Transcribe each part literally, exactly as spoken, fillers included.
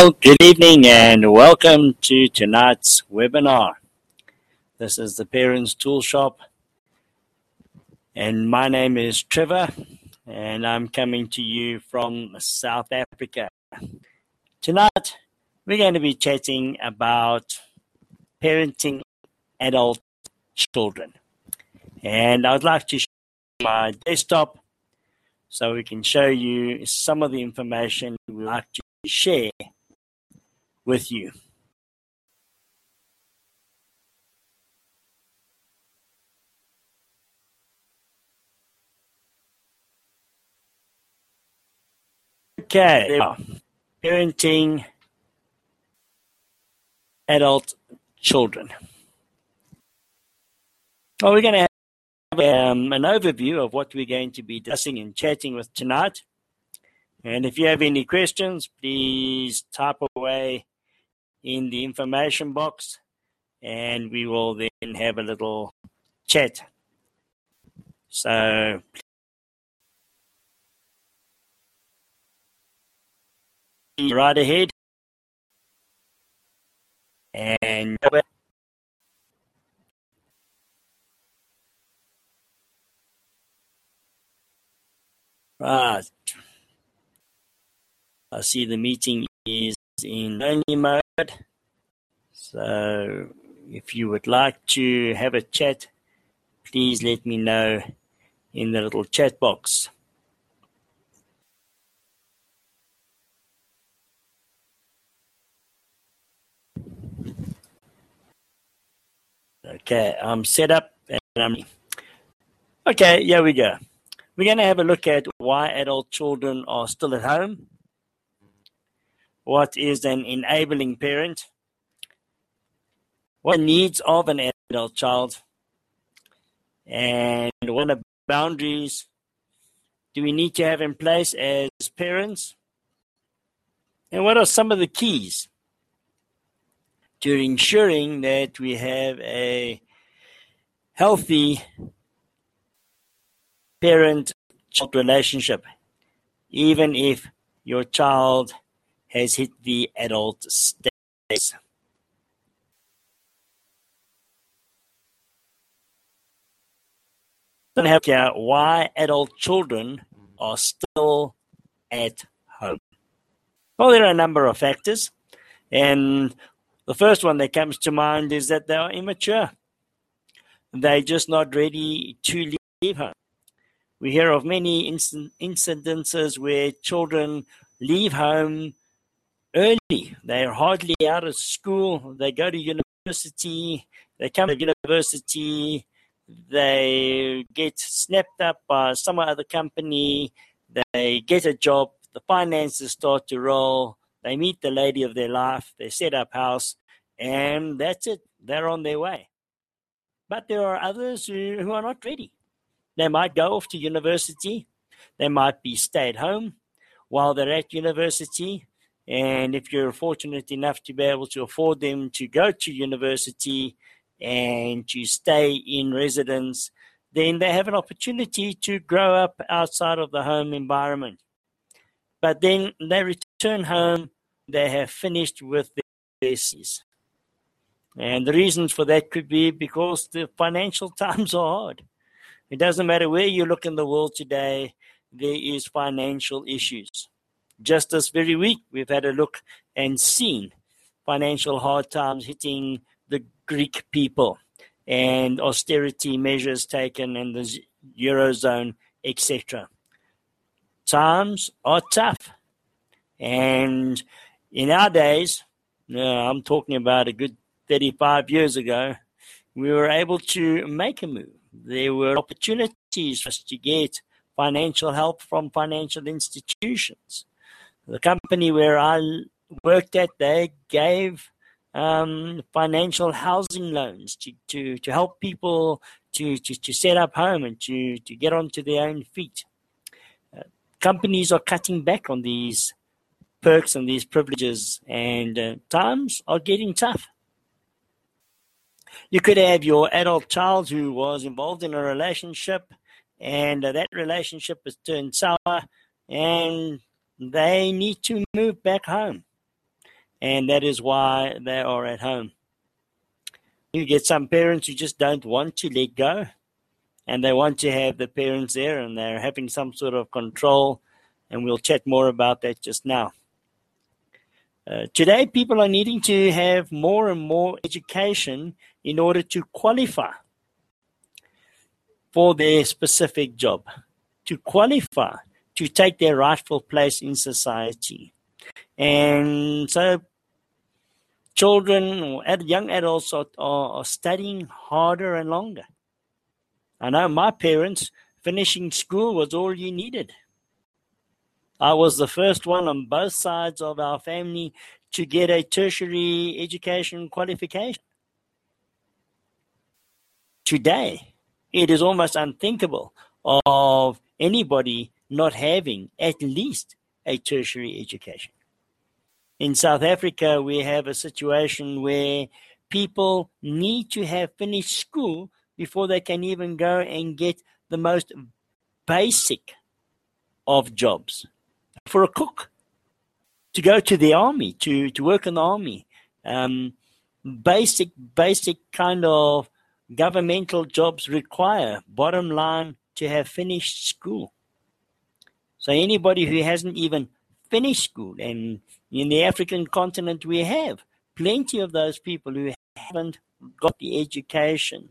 Well, good evening and welcome to tonight's webinar. This is the Parents Tool Shop and my name is Trevor and I'm coming to you from South Africa. Tonight we're going to be chatting about parenting adult children. And I'd like to show my desktop so we can show you some of the information we'd like to share with you. Okay, there we are. Parenting adult children. Well, we're going to have um, an overview of what we're going to be discussing and chatting with tonight. And if you have any questions, please type away in the information box and we will then have a little chat. So, right ahead. And right. I see the meeting is in only mode. So if you would like to have a chat, please let me know in the little chat box. Okay, I'm set up and I'm okay, here we go. We're going to have a look at why adult children are still at home. What is an enabling parent? What are the needs of an adult child? And what are boundaries do we need to have in place as parents? And what are some of the keys to ensuring that we have a healthy parent-child relationship, even if your child has hit the adult stage? Don't have here why adult children are still at home. Well, there are a number of factors, and the first one that comes to mind is that they are immature. They're just not ready to leave home. We hear of many inc- incidences where children leave home early. They're hardly out of school. They go to university. They come to university. They get snapped up by some other company. They get a job. The finances start to roll. They meet the lady of their life. They set up house. And that's it. They're on their way. But there are others who, who are not ready. They might go off to university. They might be stay at home while they're at university. And if you're fortunate enough to be able to afford them to go to university and to stay in residence, then they have an opportunity to grow up outside of the home environment. But then they return home, they have finished with their studies. And the reasons for that could be because the financial times are hard. It doesn't matter where you look in the world today, there is financial issues. Just this very week, we've had a look and seen financial hard times hitting the Greek people and austerity measures taken in the Eurozone, et cetera. Times are tough. And in our days, uh, I'm talking about a good thirty-five years ago, we were able to make a move. There were opportunities for us to get financial help from financial institutions. The company where I worked at, they gave um, financial housing loans to, to, to help people to, to, to set up home and to, to get onto their own feet. Uh, companies are cutting back on these perks and these privileges, and uh, times are getting tough. You could have your adult child who was involved in a relationship, and uh, that relationship has turned sour, and they need to move back home. and that is why they are at home. You get some parents who just don't want to let go, and they want to have the parents there, and they're having some sort of control, and we'll chat more about that just now. Uh, today, people are needing to have more and more education in order to qualify for their specific job, to qualify to take their rightful place in society. And so children or young adults are, are studying harder and longer. I know my parents, finishing school was all you needed. I was the first one on both sides of our family to get a tertiary education qualification. Today, it is almost unthinkable of anybody not having at least a tertiary education. In South Africa, we have a situation where people need to have finished school before they can even go and get the most basic of jobs. For a cook, to go to the army, to, to work in the army, um, basic, basic kind of governmental jobs require, bottom line, to have finished school. So anybody who hasn't even finished school, and in the African continent we have plenty of those people who haven't got the education,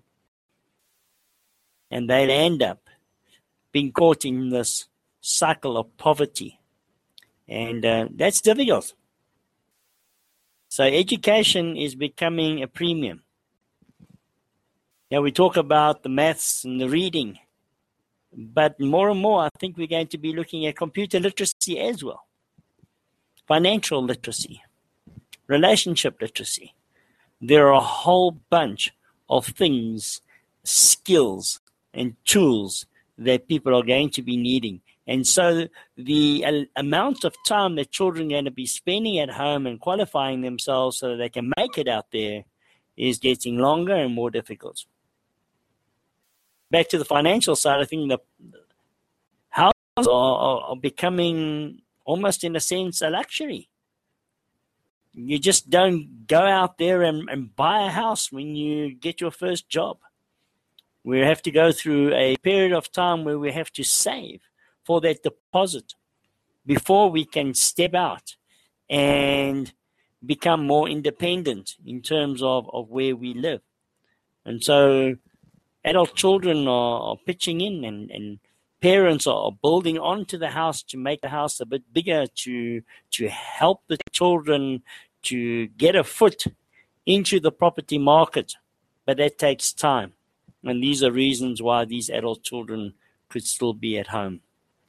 and they'll end up being caught in this cycle of poverty. And uh, that's difficult. So education is becoming a premium. Now we talk about the maths and the reading, but more and more I think we're going to be looking at computer literacy as well. Financial literacy, relationship literacy. There are a whole bunch of things, skills and tools that people are going to be needing. And so the uh, amount of time that children are going to be spending at home and qualifying themselves so that they can make it out there is getting longer and more difficult. Back to the financial side, I think the houses are, are, are becoming almost in a sense a luxury. You just don't go out there and, and buy a house when you get your first job. We have to go through a period of time where we have to save for that deposit before we can step out and become more independent in terms of, of where we live. And so adult children are, are pitching in, and, and parents are building onto the house to make the house a bit bigger, to to help the children to get a foot into the property market. But that takes time. And these are reasons why these adult children could still be at home.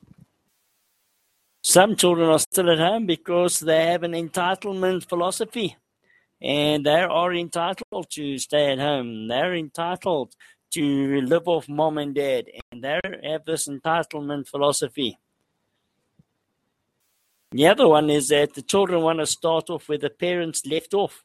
Some children are still at home because they have an entitlement philosophy, and they are entitled to stay at home. They're entitled to live off mom and dad, and they have this entitlement philosophy. The other one is that the children want to start off where the parents left off.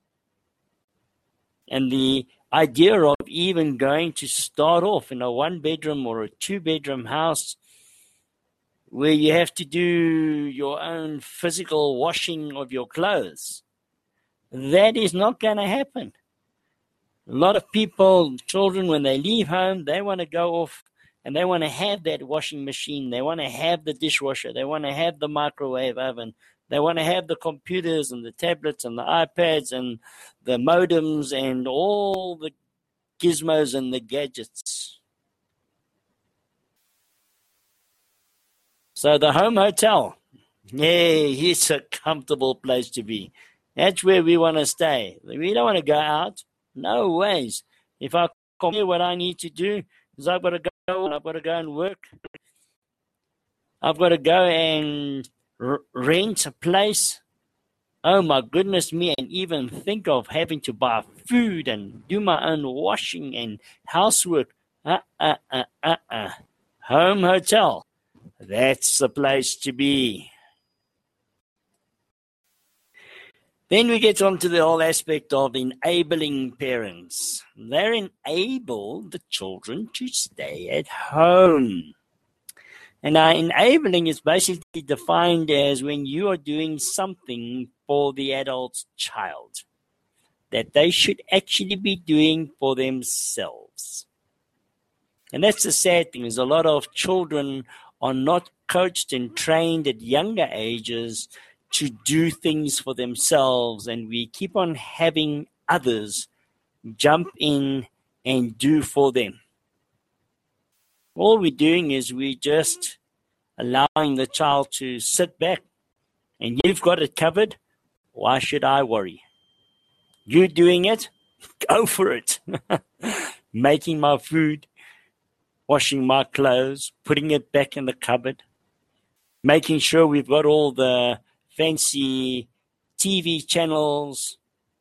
And the idea of even going to start off in a one-bedroom or a two-bedroom house where you have to do your own physical washing of your clothes, that is not going to happen. A lot of people, children, when they leave home, they want to go off and they want to have that washing machine. They want to have the dishwasher. They want to have the microwave oven. They want to have the computers and the tablets and the iPads and the modems and all the gizmos and the gadgets. So the home hotel, yeah, it's a comfortable place to be. That's where we want to stay. We don't want to go out. No ways. If I come here, what I need to do is I've got to go and I've got to go and work. I've got to go and r- rent a place. Oh my goodness me, and even think of having to buy food and do my own washing and housework. Uh, uh, uh, uh, uh. Home hotel. That's the place to be. Then we get on to the whole aspect of enabling parents. They enable the children to stay at home. And uh, enabling is basically defined as when you are doing something for the adult child that they should actually be doing for themselves. And that's the sad thing, is a lot of children are not coached and trained at younger ages to do things for themselves, and we keep on having others jump in and do for them. All we're doing is we just allowing the child to sit back, and you've got it covered. Why should I worry? You doing it? Go for it. Making my food, washing my clothes, putting it back in the cupboard, making sure we've got all the fancy T V channels,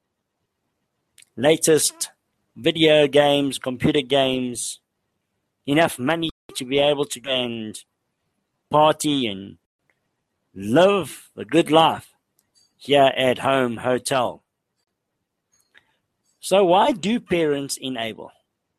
latest video games, computer games, enough money to be able to go and party and live a good life here at Home Hotel. So why do parents enable?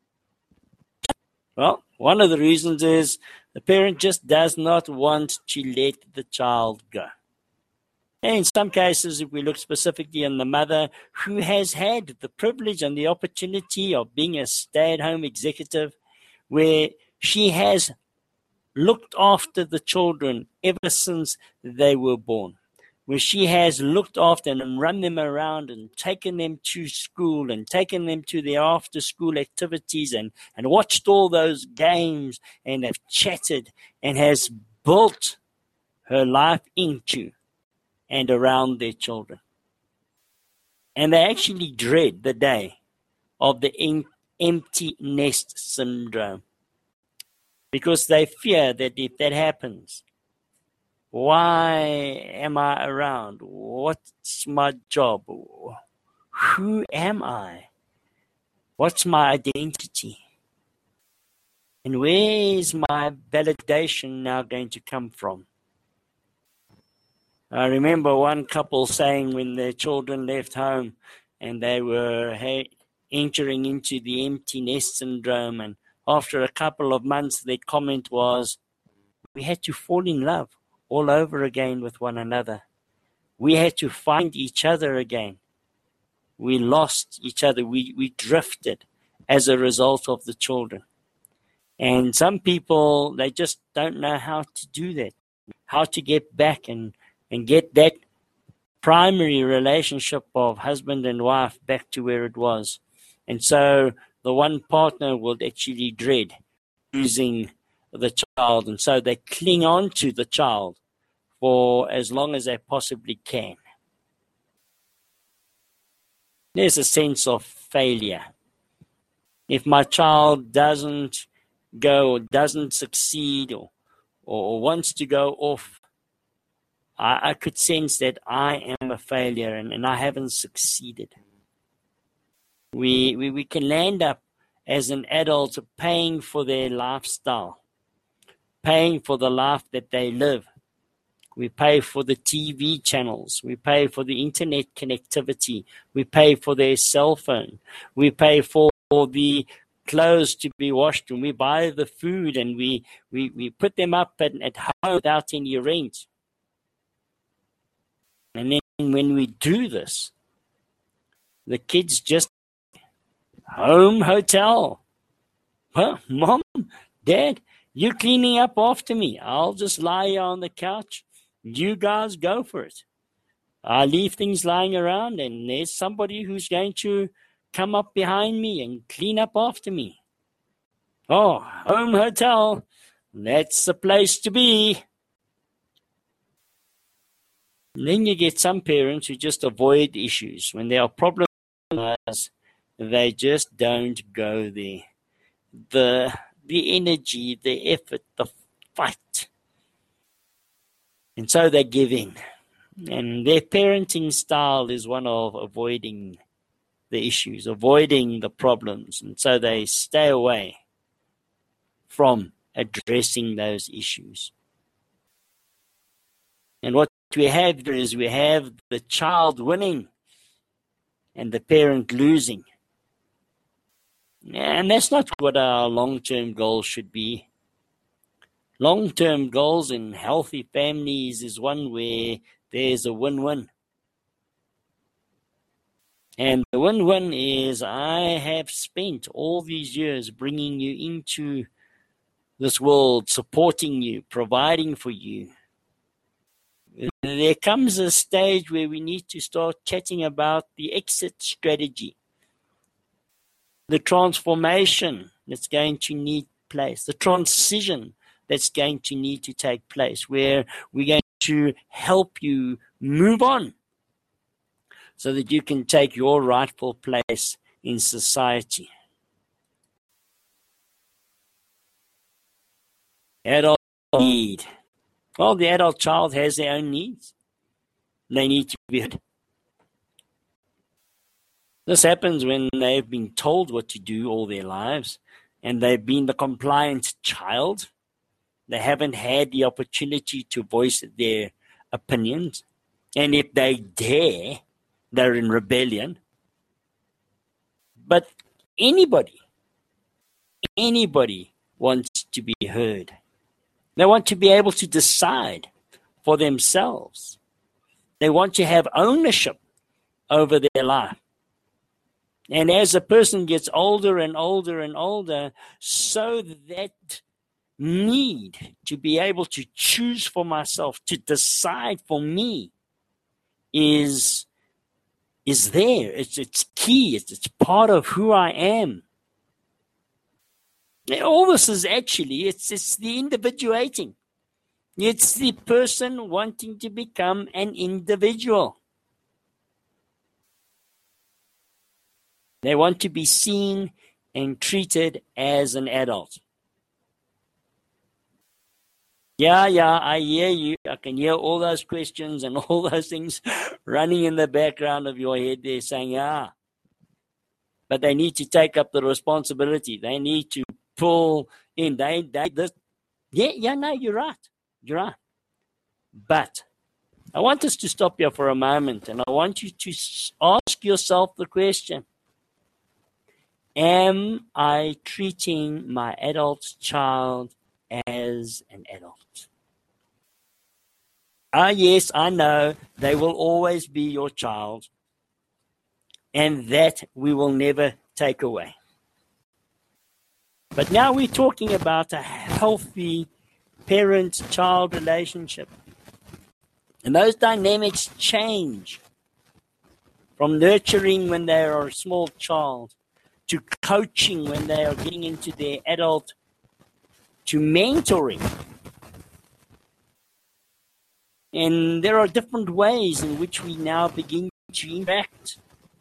Well, one of the reasons is the parent just does not want to let the child go. And in some cases, if we look specifically on the mother who has had the privilege and the opportunity of being a stay-at-home executive, where she has looked after the children ever since they were born, where she has looked after and run them around and taken them to school and taken them to their after-school activities and, and watched all those games and have chatted and has built her life into and around their children. And they actually dread the day of the em- empty nest syndrome, because they fear that if that happens, why am I around? What's my job? Who am I? What's my identity? And where is my validation now going to come from? I remember one couple saying when their children left home and they were hey, entering into the empty nest syndrome, and after a couple of months their comment was, we had to fall in love all over again with one another. We had to find each other again. We lost each other. We, we drifted as a result of the children. And some people, they just don't know how to do that, how to get back and, and get that primary relationship of husband and wife back to where it was. And so the one partner will actually dread losing the child, and so they cling on to the child for as long as they possibly can. There's a sense of failure. If my child doesn't go or doesn't succeed or, or wants to go off, I, I could sense that I am a failure and, and I haven't succeeded. We, we, we can land up as an adult paying for their lifestyle, paying for the life that they live. We pay for the T V channels. We pay for the internet connectivity. We pay for their cell phone. We pay for the clothes to be washed, and we buy the food, and we, we, we put them up at, at home without any rent. And then when we do this, the kids just Home Hotel. Huh? Mom, Dad, you cleaning up after me. I'll just lie here on the couch. You guys go for it. I leave things lying around, and there's somebody who's going to come up behind me and clean up after me. Oh, Home Hotel. That's the place to be. And then you get some parents who just avoid issues. When there are problems, they just don't go there. The, the energy, the effort, the fight. And so they give in. And their parenting style is one of avoiding the issues, avoiding the problems. And so they stay away from addressing those issues. And what we have here is we have the child winning and the parent losing. And that's not what our long-term goal should be. Long-term goals in healthy families is one where there's a win-win. And the win-win is I have spent all these years bringing you into this world, supporting you, providing for you. There comes a stage where we need to start chatting about the exit strategy, the transformation that's going to need place, the transition that's going to need to take place, where we're going to help you move on so that you can take your rightful place in society. Adult need. Well, the adult child has their own needs. They need to be heard. This happens when they've been told what to do all their lives and they've been the compliant child. They haven't had the opportunity to voice their opinions. And if they dare, they're in rebellion. But anybody, anybody wants to be heard. They want to be able to decide for themselves. They want to have ownership over their life. And as a person gets older and older and older, so that need to be able to choose for myself, to decide for me, is, is there. It's, it's key. It's, it's part of who I am. All this is actually, it's, it's the individuating. It's the person wanting to become an individual. They want to be seen and treated as an adult. Yeah, yeah, I hear you. I can hear all those questions and all those things running in the background of your head there saying, yeah. But they need to take up the responsibility. They need to pull in. They, they, this, yeah, yeah, no, you're right. You're right. But I want us to stop here for a moment, and I want you to ask yourself the question, am I treating my adult child as an adult? Ah, yes, I know they will always be your child, and that we will never take away. But now we're talking about a healthy parent-child relationship. And those dynamics change from nurturing when they are a small child to coaching when they are getting into their adult, to mentoring. And there are different ways in which we now begin to interact.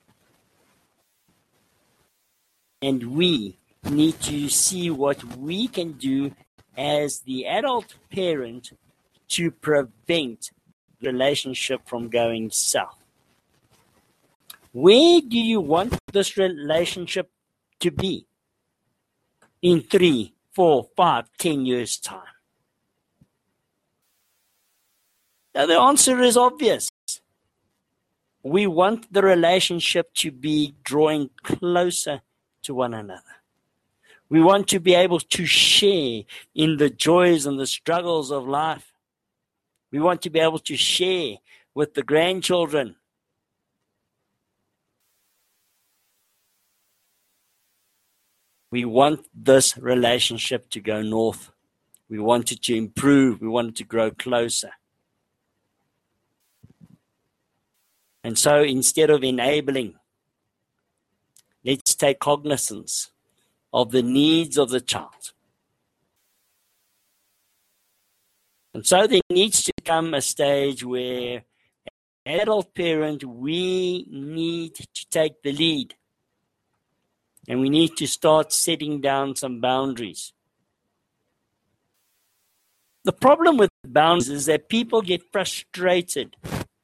And we need to see what we can do as the adult parent to prevent the relationship from going south. Where do you want this relationship to be in three, four, five, ten years' time? Now, the answer is obvious. We want the relationship to be drawing closer to one another. We want to be able to share in the joys and the struggles of life. We want to be able to share with the grandchildren. We want this relationship to go north. We want it to improve. We want it to grow closer. And so instead of enabling, let's take cognizance of the needs of the child. And so there needs to come a stage where, as an adult parent, we need to take the lead. And we need to start setting down some boundaries. The problem with boundaries is that people get frustrated.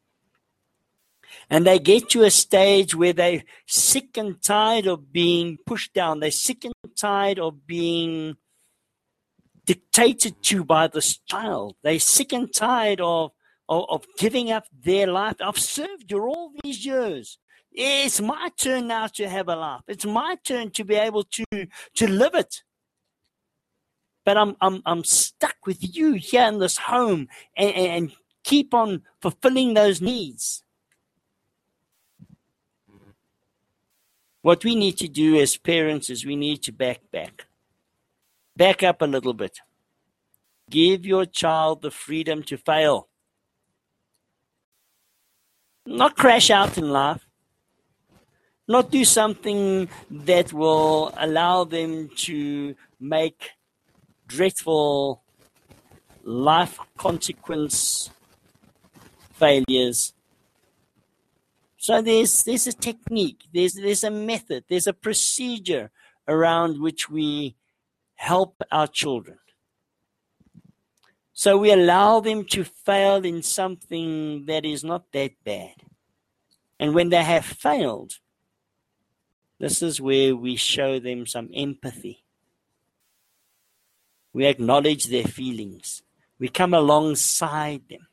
And they get to a stage where they're sick and tired of being pushed down. They're sick and tired of being dictated to by this child. They're sick and tired of, of, of giving up their life. I've served you all these years. It's my turn now to have a life. It's my turn to be able to, to live it. but I'm I'm I'm stuck with you here in this home and, and, and keep on fulfilling those needs. What we need to do as parents is we need to back back. Back up a little bit. Give your child the freedom to fail. Not crash out in life. Not do something that will allow them to make dreadful life consequence failures. So there's there's a technique, there's there's a method, there's a procedure around which we help our children. So we allow them to fail in something that is not that bad. And when they have failed, this is where we show them some empathy. We acknowledge their feelings. We come alongside them.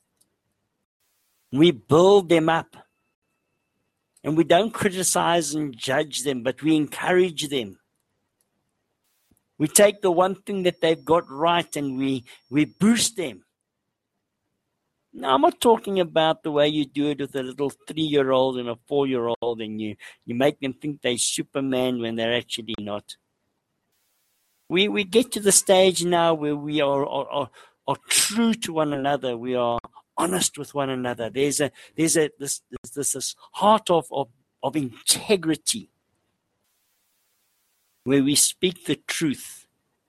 We build them up. And we don't criticize and judge them, but we encourage them. We take the one thing that they've got right and we, we boost them. Now, I'm not talking about the way you do it with a little three-year-old and a four-year-old and you, you make them think they're Superman when they're actually not. We we get to the stage now where we are, are, are, are true to one another. We are honest with one another. There's a there's a this this, this heart of, of, of integrity where we speak the truth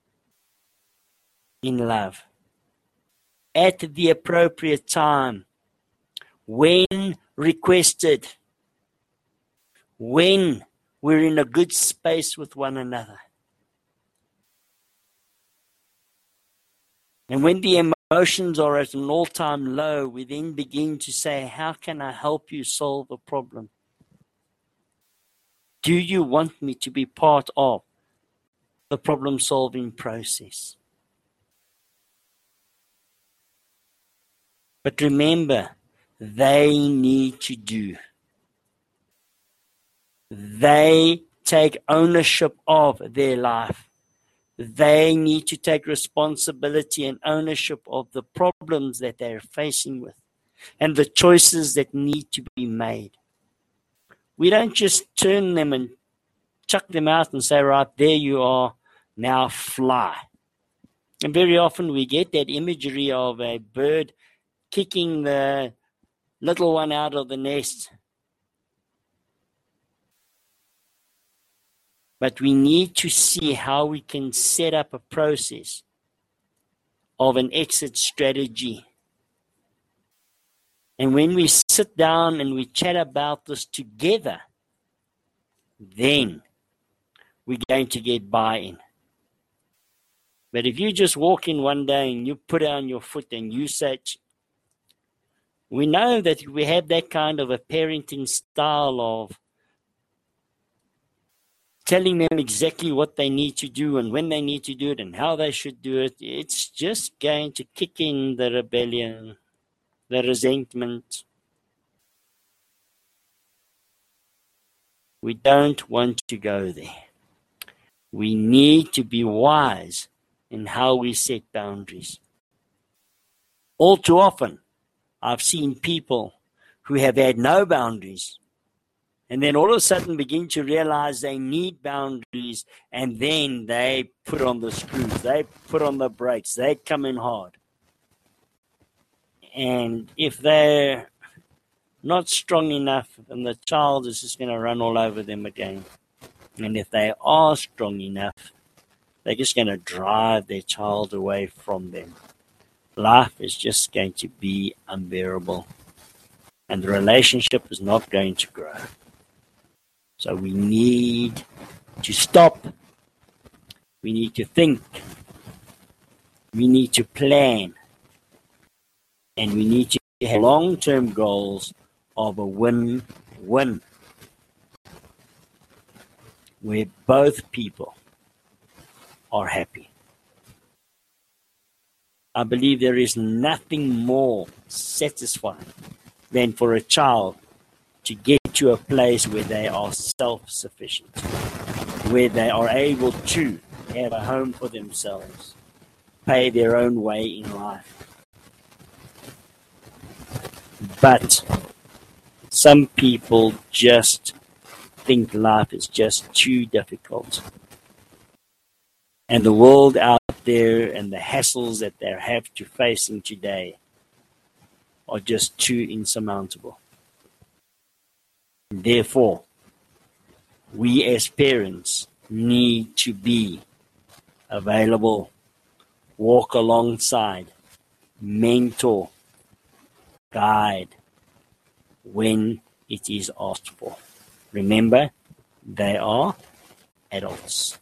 in love at the appropriate time, when requested, when we're in a good space with one another. And when the emotions are at an all-time low, we then begin to say, how can I help you solve a problem? Do you want me to be part of the problem-solving process? But remember, they need to do. They take ownership of their life. They need to take responsibility and ownership of the problems that they're facing with and the choices that need to be made. We don't just turn them and chuck them out and say, right, there you are, now fly. And very often we get that imagery of a bird kicking the little one out of the nest. But we need to see how we can set up a process of an exit strategy. And when we sit down and we chat about this together, then we're going to get buy-in. But if you just walk in one day and you put down your foot and you say, we know that we have that kind of a parenting style of telling them exactly what they need to do and when they need to do it and how they should do it. It's just going to kick in the rebellion, the resentment. We don't want to go there. We need to be wise in how we set boundaries. All too often, I've seen people who have had no boundaries and then all of a sudden begin to realize they need boundaries, and then they put on the screws, they put on the brakes, they come in hard. And if they're not strong enough, then the child is just going to run all over them again. And if they are strong enough, they're just going to drive their child away from them. Life is just going to be unbearable, and the relationship is not going to grow. So we need to stop. We need to think. We need to plan. And we need to have long-term goals of a win-win, where both people are happy. I believe there is nothing more satisfying than for a child to get to a place where they are self-sufficient, where they are able to have a home for themselves, pay their own way in life. But some people just think life is just too difficult. And the world out there and the hassles that they have to face in today are just too insurmountable. Therefore, we as parents need to be available, walk alongside, mentor, guide when it is asked for. Remember, they are adults.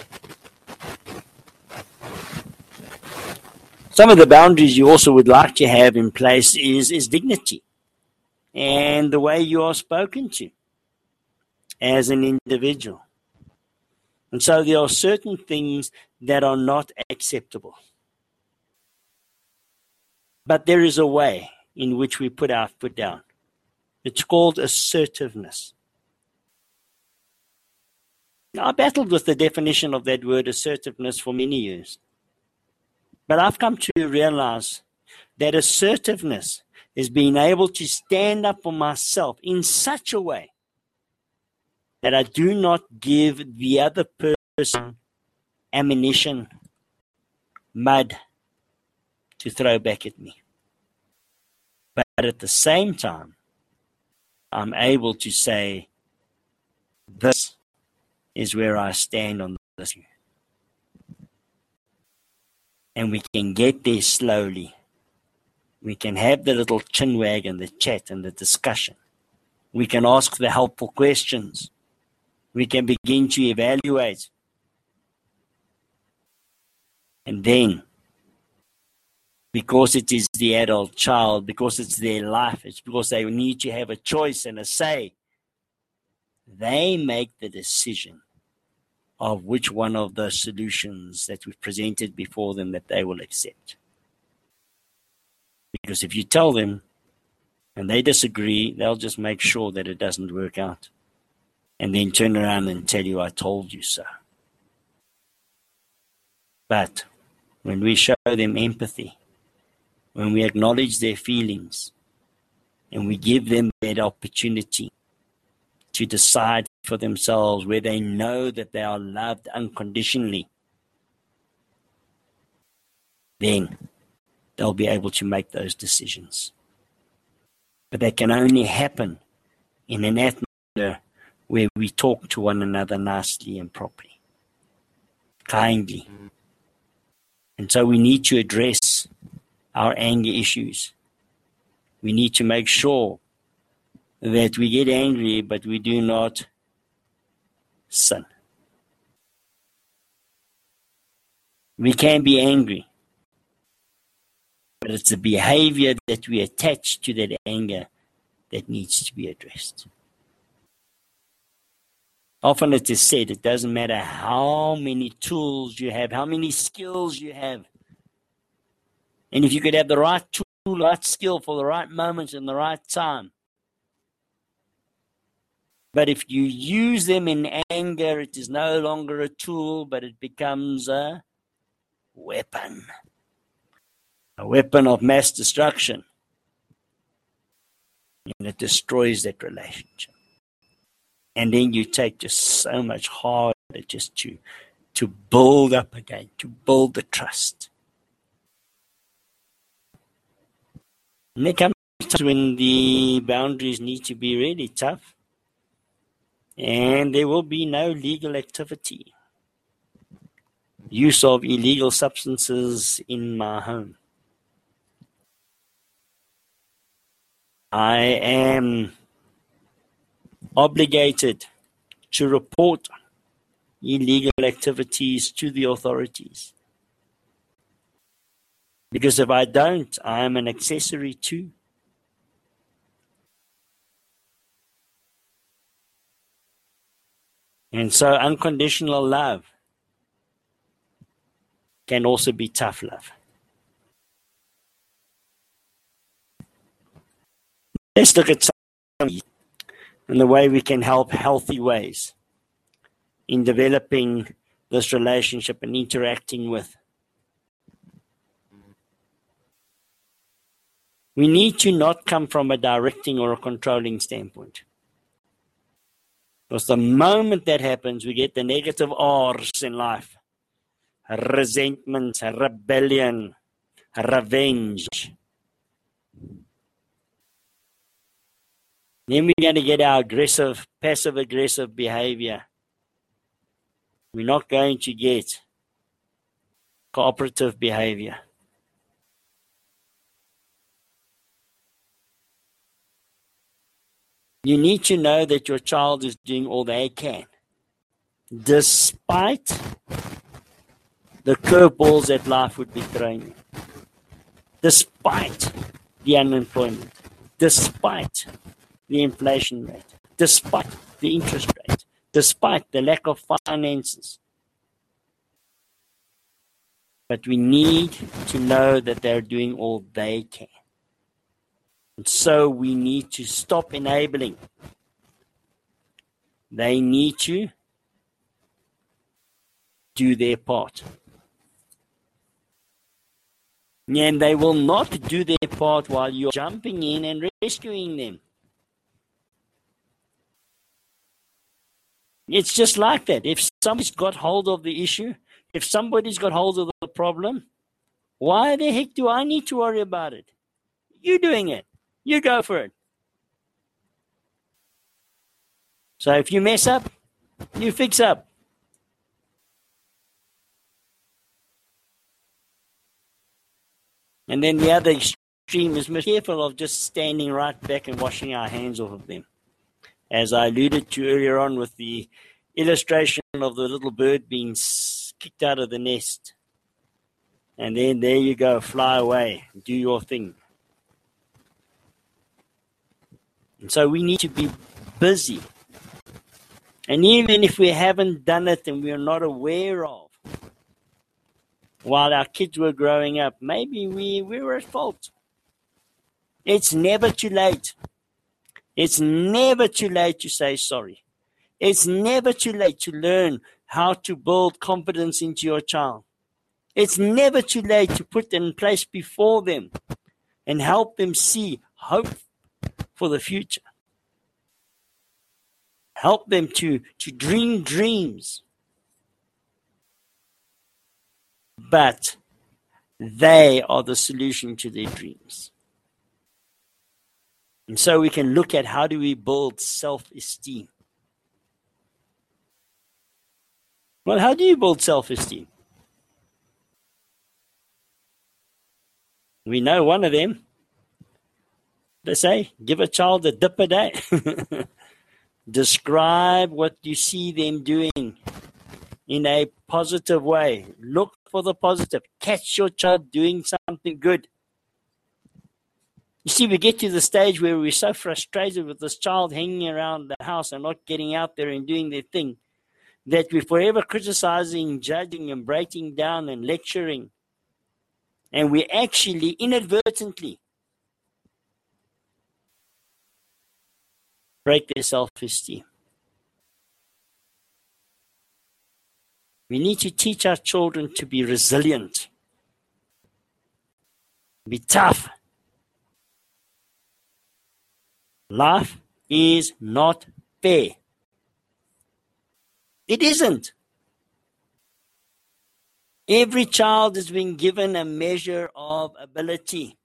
Some of the boundaries you also would like to have in place is, is dignity and the way you are spoken to as an individual. And so there are certain things that are not acceptable. But there is a way in which we put our foot down. It's called assertiveness. Now, I battled with the definition of that word assertiveness for many years. But I've come to realize that assertiveness is being able to stand up for myself in such a way that I do not give the other person ammunition, mud to throw back at me. But at the same time, I'm able to say, this is where I stand on this. And we can get there slowly. We can have the little chin wag and the chat and the discussion. We can ask the helpful questions. We can begin to evaluate. And then, because it is the adult child, because it's their life, it's because they need to have a choice and a say, they make the decision of which one of the solutions that we've presented before them that they will accept. Because if you tell them and they disagree, they'll just make sure that it doesn't work out. And then turn around and tell you, I told you so. But when we show them empathy, when we acknowledge their feelings, and we give them that opportunity to decide for themselves where they know that they are loved unconditionally, then they'll be able to make those decisions. But that can only happen in an atmosphere where we talk to one another nicely and properly, kindly. And so we need to address our anger issues. We need to make sure that we get angry, but we do not sin. We can be angry, but it's the behavior that we attach to that anger that needs to be addressed. Often it is said, it doesn't matter how many tools you have, how many skills you have. And if you could have the right tool, right skill for the right moment and the right time, but if you use them in anger, it is no longer a tool, but it becomes a weapon. A weapon of mass destruction. And it destroys that relationship. And then you take just so much harder just to, to build up again, to build the trust. And there comes times when the boundaries need to be really tough. And there will be no legal activity. Use of illegal substances in my home. I am obligated to report illegal activities to the authorities. Because if I don't, I am an accessory too. And so unconditional love can also be tough love. Let's look at some and the way we can help healthy ways in developing this relationship and interacting with. We need to not come from a directing or a controlling standpoint. Because the moment that happens, we get the negative R's in life. Resentment, rebellion, revenge. Then we're going to get our aggressive, passive-aggressive behavior. We're not going to get cooperative behavior. You need to know that your child is doing all they can, despite the curveballs that life would be throwing you, despite the unemployment, despite the inflation rate, despite the interest rate, despite the lack of finances. But we need to know that they're doing all they can. And so we need to stop enabling. They need to do their part. And they will not do their part while you're jumping in and rescuing them. It's just like that. If somebody's got hold of the issue, if somebody's got hold of the problem, why the heck do I need to worry about it? You're doing it. You go for it. So if you mess up, you fix up. And then the other extreme is be careful of just standing right back and washing our hands off of them. As I alluded to earlier on with the illustration of the little bird being kicked out of the nest. And then there you go, fly away, do your thing. And so we need to be busy. And even if we haven't done it and we are not aware of, while our kids were growing up, maybe we, we were at fault. It's never too late. It's never too late to say sorry. It's never too late to learn how to build confidence into your child. It's never too late to put in place before them and help them see hope for the future. Help them to, to dream dreams. But they are the solution to their dreams. And so we can look at how do we build self-esteem. Well, how do you build self-esteem? We know one of them. They say, give a child a dip a day. Describe what you see them doing in a positive way. Look for the positive. Catch your child doing something good. You see, we get to the stage where we're so frustrated with this child hanging around the house and not getting out there and doing their thing, that we're forever criticizing, judging, and breaking down and lecturing. And we actually inadvertently break their self-esteem. We need to teach our children to be resilient, be tough. Life is not fair. It isn't. Every child has been given a measure of ability.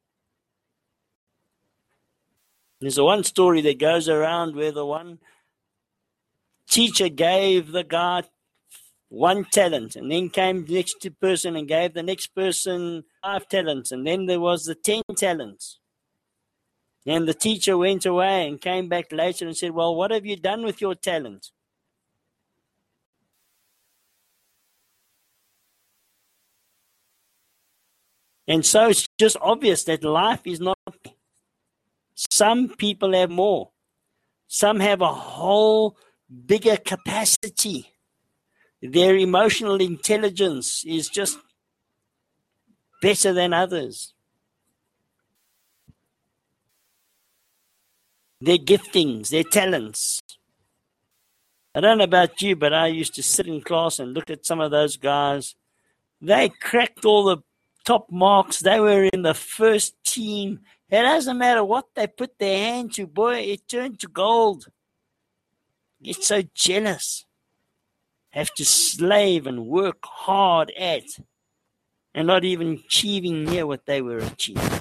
There's a one story that goes around where the one teacher gave the guy one talent, and then came the next person and gave the next person five talents, and then there was the ten talents. And the teacher went away and came back later and said, well, what have you done with your talent? And so it's just obvious that life is not. Some people have more. Some have a whole bigger capacity. Their emotional intelligence is just better than others. Their giftings, their talents. I don't know about you, but I used to sit in class and look at some of those guys. They cracked all the top marks. They were in the first team. It doesn't matter what they put their hand to, boy, it turned to gold. Get so jealous. Have to slave and work hard at, and not even achieving near what they were achieving.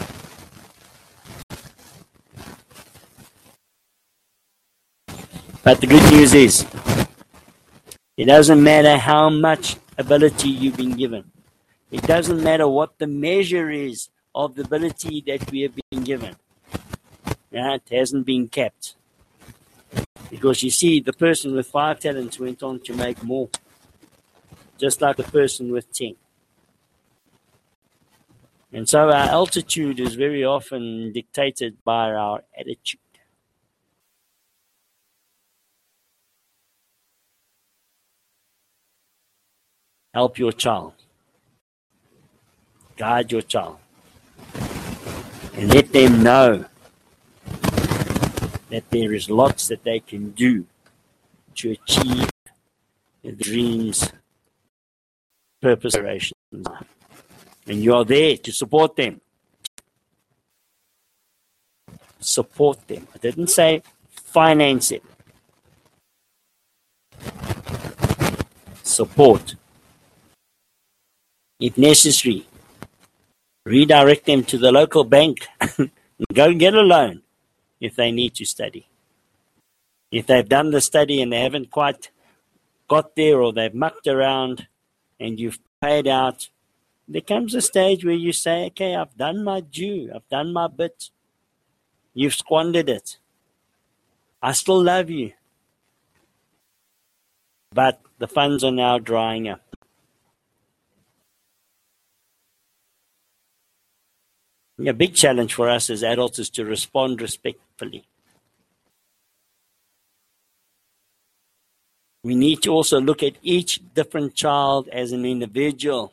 But the good news is, it doesn't matter how much ability you've been given. It doesn't matter what the measure is of the ability that we have been given. Yeah, it hasn't been kept. Because you see, the person with five talents went on to make more, just like the person with ten. And so our altitude is very often dictated by our attitude. Help your child. Guide your child. And let them know that there is lots that they can do to achieve their dreams, purpose, aspirations. And you are there to support them. Support them. I didn't say finance it. Support. If necessary, redirect them to the local bank. Go and get a loan if they need to study. If they've done the study and they haven't quite got there, or they've mucked around and you've paid out, there comes a stage where you say, okay, I've done my due. I've done my bit. You've squandered it. I still love you. But the funds are now drying up. A big challenge for us as adults is to respond respectfully. We need to also look at each different child as an individual.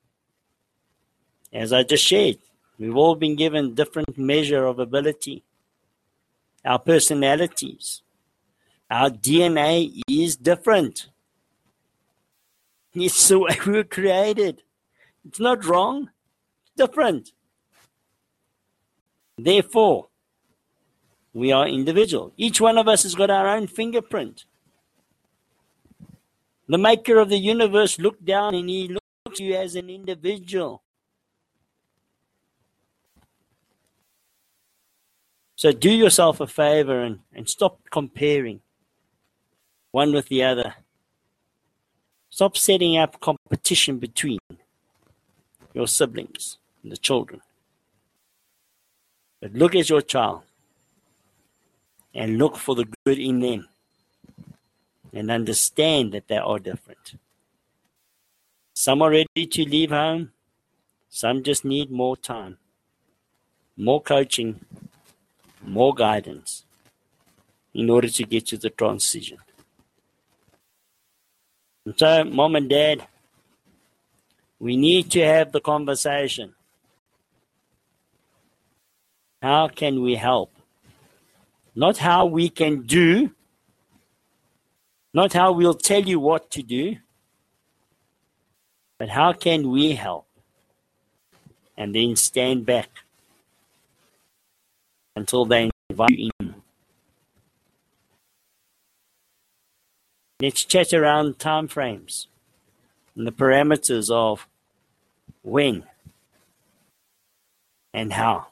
As I just shared, we've all been given different measure of ability. Our personalities, our D N A is different. It's the way we were created. It's not wrong. It's different. Therefore, we are individual. Each one of us has got our own fingerprint. The maker of the universe looked down and he looked at you as an individual. So do yourself a favor and, and stop comparing one with the other. Stop setting up competition between your siblings and the children. But look at your child and look for the good in them and understand that they are different. Some are ready to leave home. Some just need more time, more coaching, more guidance in order to get to the transition. And so, Mom and Dad, we need to have the conversation. How can we help? Not how we can do, not how we'll tell you what to do, but how can we help? And then stand back until they invite you in. Let's chat around time frames and the parameters of when and how.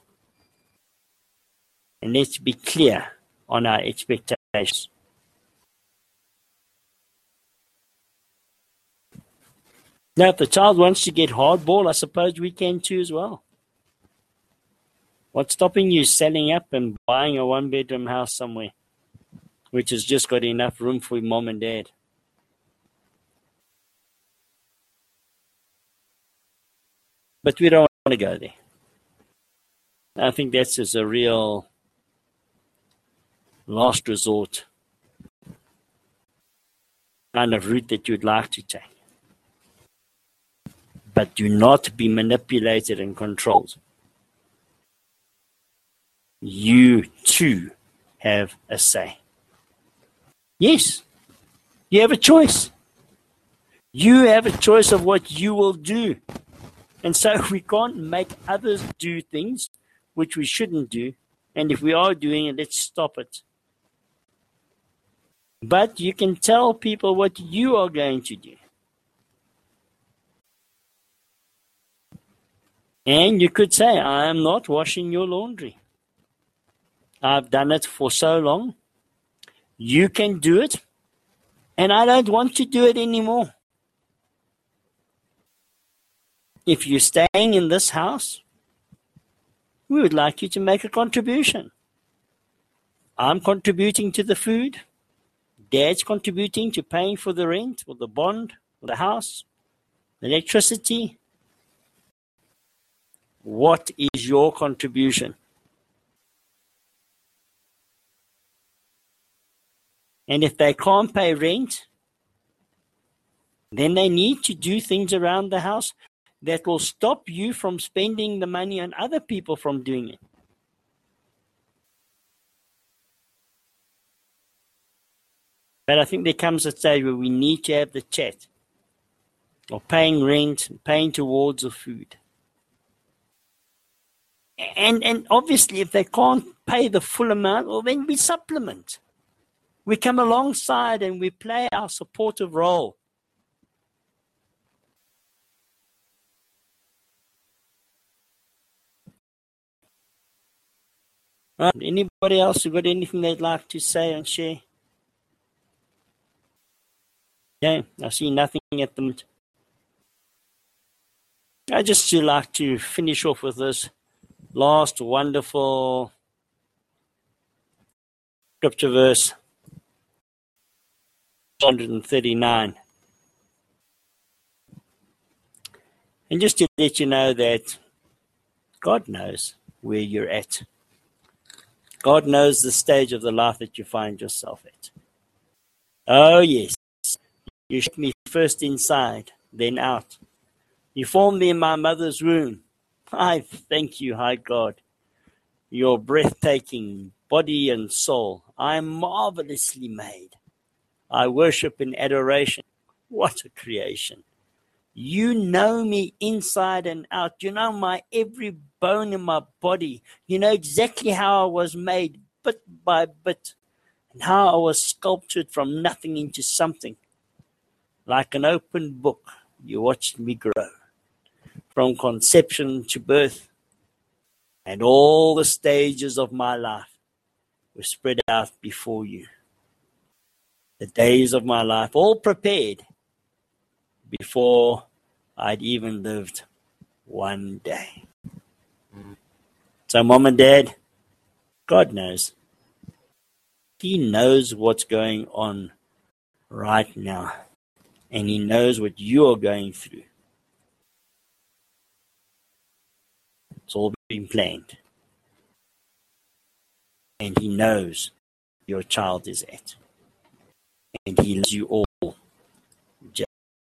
And let's be clear on our expectations. Now, if the child wants to get hardball, I suppose we can too as well. What's stopping you selling up and buying a one-bedroom house somewhere, which has just got enough room for Mom and Dad? But we don't want to go there. I think that's just a real last resort kind of route that you'd like to take. But do not be manipulated and controlled. You too have a say. Yes, You have a choice. You have a choice of what you will do. And so we can't make others do things which we shouldn't do. And if we are doing it, let's stop it. But you can tell people what you are going to do. And you could say, I am not washing your laundry. I've done it for so long. You can do it. And I don't want to do it anymore. If you're staying in this house, we would like you to make a contribution. I'm contributing to the food. Dad's contributing to paying for the rent or the bond or the house, electricity. What is your contribution? And if they can't pay rent, then they need to do things around the house that will stop you from spending the money on other people from doing it. But I think there comes a stage where we need to have the chat of paying rent, paying towards the food. And and obviously, if they can't pay the full amount, well, then we supplement. We come alongside and we play our supportive role. Right. Anybody else who got anything they'd like to say and share? Yeah, I see nothing at the moment. I just would like to finish off with this last wonderful scripture verse, one thirty-nine. And just to let you know that God knows where you're at. God knows the stage of the life that you find yourself at. Oh, yes. You shaped me first inside, then out. You formed me in my mother's womb. I thank you, high God. Your breathtaking body and soul. I am marvelously made. I worship in adoration. What a creation. You know me inside and out. You know my every bone in my body. You know exactly how I was made, bit by bit, and how I was sculptured from nothing into something. Like an open book, you watched me grow, from conception to birth, and all the stages of my life were spread out before you. The days of my life all prepared before I'd even lived one day. So, Mom and Dad, God knows. He knows what's going on right now. And He knows what you're going through. It's all been planned. And He knows your child is at. And He loves you all. Just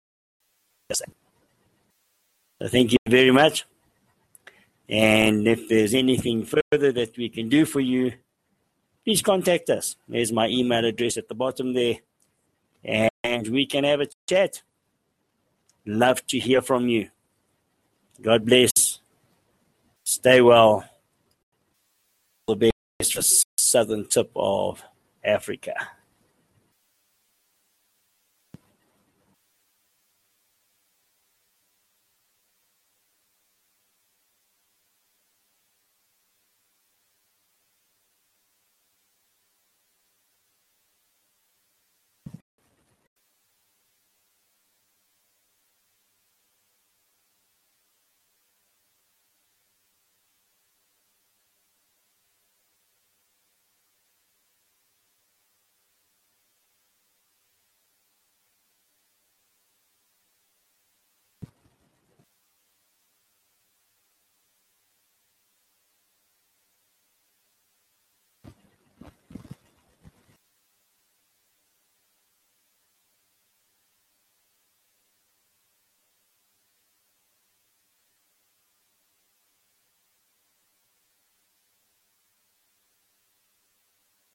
so thank you very much. And if there's anything further that we can do for you, please contact us. There's my email address at the bottom there. And we can have a chat. Love to hear from you. God bless. Stay well. All the best for the southern tip of Africa.